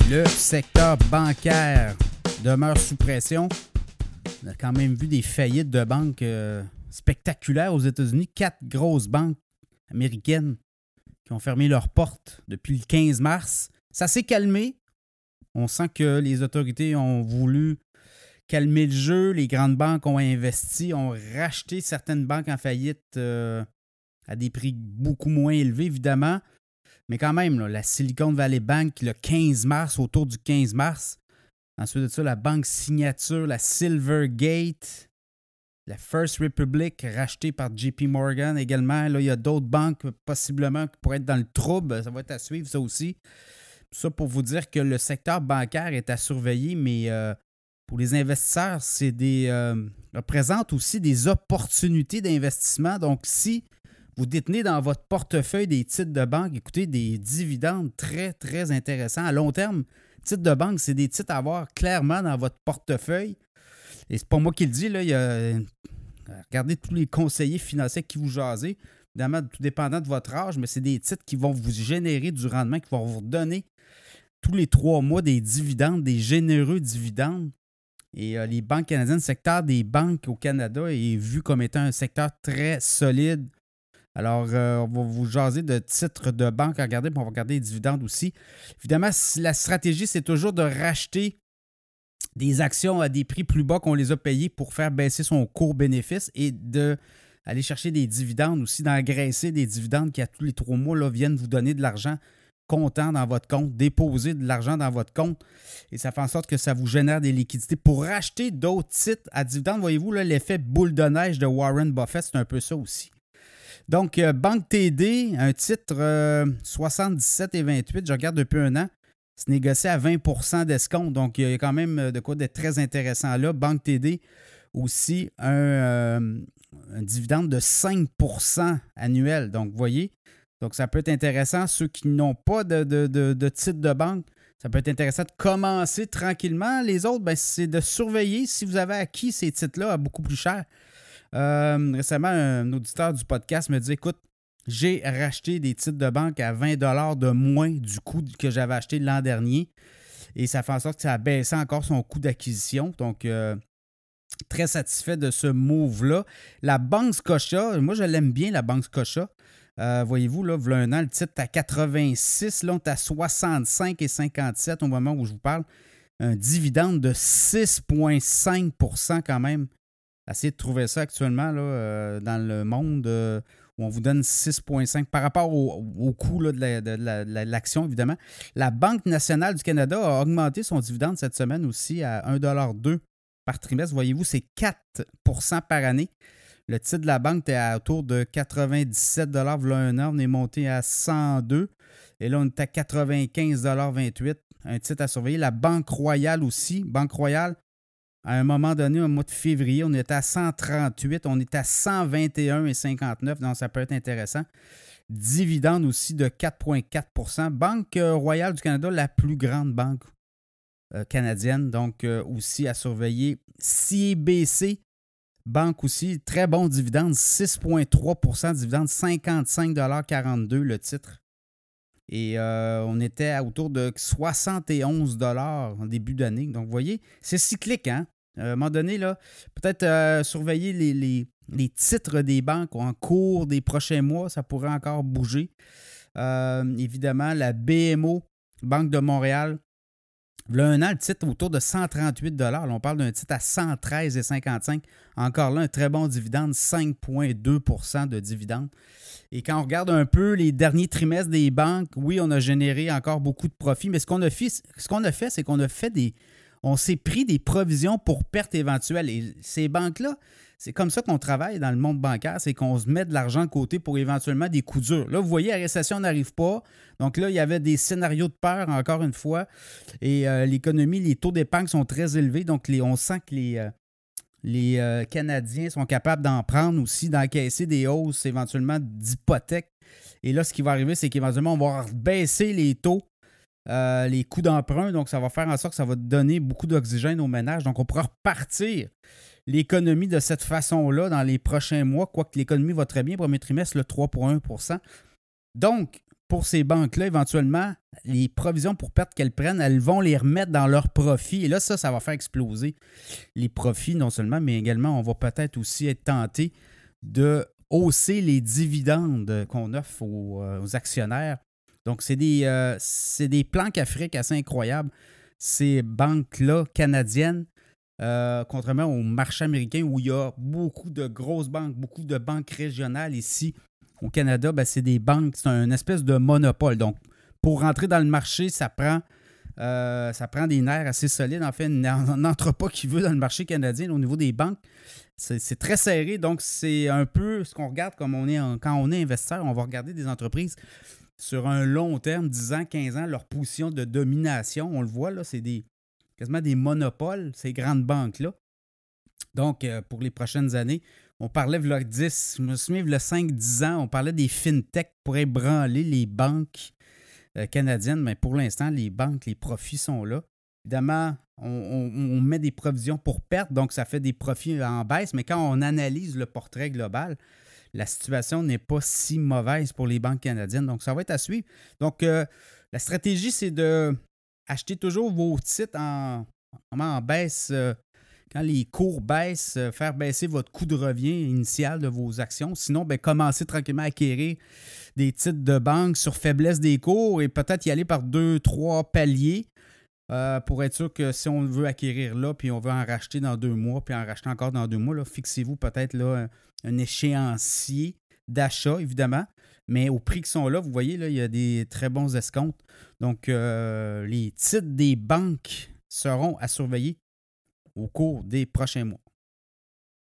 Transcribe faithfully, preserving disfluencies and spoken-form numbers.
Le secteur bancaire demeure sous pression. On a quand même vu des faillites de banques euh, spectaculaires aux États-Unis. Quatre grosses banques américaines qui ont fermé leurs portes depuis le quinze mars. Ça s'est calmé. On sent que les autorités ont voulu calmer le jeu. Les grandes banques ont investi, ont racheté certaines banques en faillite euh, à des prix beaucoup moins élevés, évidemment. Mais quand même, là, la Silicon Valley Bank, le quinze mars, autour du quinze mars. Ensuite de ça, la banque Signature, la Silvergate, la First Republic, rachetée par J P Morgan également. Là, il y a d'autres banques possiblement qui pourraient être dans le trouble. Ça va être à suivre, ça aussi. Ça pour vous dire que le secteur bancaire est à surveiller, mais euh, pour les investisseurs, c'est des euh, représente aussi des opportunités d'investissement. Donc, si vous détenez dans votre portefeuille des titres de banque, écoutez, des dividendes très, très intéressants. À long terme, titres de banque, c'est des titres à avoir clairement dans votre portefeuille. Et c'est pas moi qui le dis, là. Il y a, regardez tous les conseillers financiers qui vous jasent. Évidemment, tout dépendant de votre âge, mais c'est des titres qui vont vous générer du rendement, qui vont vous donner tous les trois mois des dividendes, des généreux dividendes. Et euh, les banques canadiennes, le secteur des banques au Canada est vu comme étant un secteur très solide. Alors, euh, on va vous jaser de titres de banque à regarder, puis on va regarder les dividendes aussi. Évidemment, la stratégie, c'est toujours de racheter des actions à des prix plus bas qu'on les a payés pour faire baisser son court-bénéfice et d'aller chercher des dividendes aussi, d'engraisser des dividendes qui, à tous les trois mois, là, viennent vous donner de l'argent comptant dans votre compte, déposer de l'argent dans votre compte. Et ça fait en sorte que ça vous génère des liquidités pour racheter d'autres titres à dividendes. Voyez-vous, là, l'effet boule de neige de Warren Buffett, c'est un peu ça aussi. Donc, euh, Banque T D, un titre euh, soixante-dix-sept et vingt-huit, je regarde depuis un an, c'est négocié à vingt pour cent d'escompte. Donc, il y a quand même de quoi d'être très intéressant là. Banque T D, aussi un, euh, un dividende de cinq pour cent annuel. Donc, vous voyez, donc ça peut être intéressant. Ceux qui n'ont pas de, de, de, de titre de banque, ça peut être intéressant de commencer tranquillement. Les autres, ben, c'est de surveiller si vous avez acquis ces titres-là à beaucoup plus cher. Euh, récemment, un auditeur du podcast me dit « Écoute, j'ai racheté des titres de banque à vingt dollars de moins du coût que j'avais acheté l'an dernier. » Et ça fait en sorte que ça a baissé encore son coût d'acquisition. Donc, euh, très satisfait de ce move-là. La Banque Scotia, moi, je l'aime bien, la Banque Scotia. Euh, voyez-vous, là, voilà un an, le titre est à quatre-vingt-six, là, on est à soixante-cinq et cinquante-sept au moment où je vous parle. Un dividende de six virgule cinq pour cent quand même. Essayez de trouver ça actuellement là, euh, dans le monde euh, où on vous donne six virgule cinq par rapport au, au coût là, de, la, de, la, de l'action, évidemment. La Banque nationale du Canada a augmenté son dividende cette semaine aussi à un virgule deux dollars par trimestre. Voyez-vous, c'est quatre pour cent par année. Le titre de la banque était à autour de quatre-vingt-dix-sept dollars voilà un an. On est monté à cent deux. Et là, on est à quatre-vingt-quinze dollars vingt-huit. Un titre à surveiller. La Banque Royale aussi. Banque Royale. À un moment donné, au mois de février, on était à cent trente-huit, on est à cent vingt et un virgule cinquante-neuf, donc ça peut être intéressant. Dividende aussi de quatre virgule quatre pour cent. Banque Royale du Canada, la plus grande banque euh, canadienne, donc euh, aussi à surveiller. C B C, banque aussi, très bon dividende, six virgule trois pour cent, dividende cinquante-cinq dollars quarante-deux le titre. Et euh, on était à autour de soixante et onze dollars en début d'année. Donc, vous voyez, c'est cyclique, hein? À un moment donné, là, peut-être euh, surveiller les, les, les titres des banques en cours des prochains mois, ça pourrait encore bouger. Euh, évidemment, la B M O, Banque de Montréal, là, un an, le titre autour de cent trente-huit dollars. Là, on parle d'un titre à cent treize virgule cinquante-cinq. Encore là, un très bon dividende, cinq virgule deux pour cent de dividende. Et quand on regarde un peu les derniers trimestres des banques, oui, on a généré encore beaucoup de profits, mais ce qu'on a fait, ce qu'on a fait, c'est qu'on a fait des. On s'est pris des provisions pour pertes éventuelles. Et ces banques-là, c'est comme ça qu'on travaille dans le monde bancaire, c'est qu'on se met de l'argent de côté pour éventuellement des coups durs. Là, vous voyez, la récession n'arrive pas. Donc là, il y avait des scénarios de peur, encore une fois. Et euh, l'économie, les taux d'épargne sont très élevés. Donc, les, on sent que les. Euh, Les euh, Canadiens sont capables d'en prendre aussi, d'encaisser des hausses éventuellement d'hypothèques. Et là, ce qui va arriver, c'est qu'éventuellement, on va baisser les taux, euh, les coûts d'emprunt. Donc, ça va faire en sorte que ça va donner beaucoup d'oxygène aux ménages. Donc, on pourra repartir l'économie de cette façon-là dans les prochains mois, quoique l'économie va très bien. Premier trimestre, le trois virgule un pour cent. Donc, pour ces banques-là, éventuellement, les provisions pour pertes qu'elles prennent, elles vont les remettre dans leurs profits. Et là, ça, ça va faire exploser les profits non seulement, mais également, on va peut-être aussi être tenté de hausser les dividendes qu'on offre aux, euh, aux actionnaires. Donc, c'est des, euh, c'est des plans qu'Afrique assez incroyables, ces banques-là canadiennes, euh, contrairement au marché américain où il y a beaucoup de grosses banques, beaucoup de banques régionales ici. Au Canada, ben, c'est des banques, c'est une espèce de monopole. Donc, pour rentrer dans le marché, ça prend, euh, ça prend des nerfs assez solides. En fait, on n'entre pas qui veut dans le marché canadien au niveau des banques. C'est, c'est très serré. Donc, c'est un peu ce qu'on regarde comme on est en, quand on est investisseur. On va regarder des entreprises sur un long terme, dix ans, quinze ans, leur position de domination. On le voit, là, c'est des, quasiment des monopoles, ces grandes banques-là. Donc, euh, pour les prochaines années, on parlait, il y a dix, je me souviens, il y a cinq dix ans, on parlait des fintechs pour ébranler les banques euh, canadiennes, mais pour l'instant, les banques, les profits sont là. Évidemment, on, on, on met des provisions pour perte, donc ça fait des profits en baisse, mais quand on analyse le portrait global, la situation n'est pas si mauvaise pour les banques canadiennes, donc ça va être à suivre. Donc, euh, la stratégie, c'est de acheter toujours vos titres en, en baisse. Euh, Quand les cours baissent, euh, faire baisser votre coût de revient initial de vos actions. Sinon, ben, commencez tranquillement à acquérir des titres de banque sur faiblesse des cours et peut-être y aller par deux, trois paliers euh, pour être sûr que si on veut acquérir là, puis on veut en racheter dans deux mois, puis en racheter encore dans deux mois, là, fixez-vous peut-être là, un, un échéancier d'achat, évidemment. Mais au prix qui sont là, vous voyez, là, il y a des très bons escomptes. Donc, euh, les titres des banques seront à surveiller au cours des prochains mois.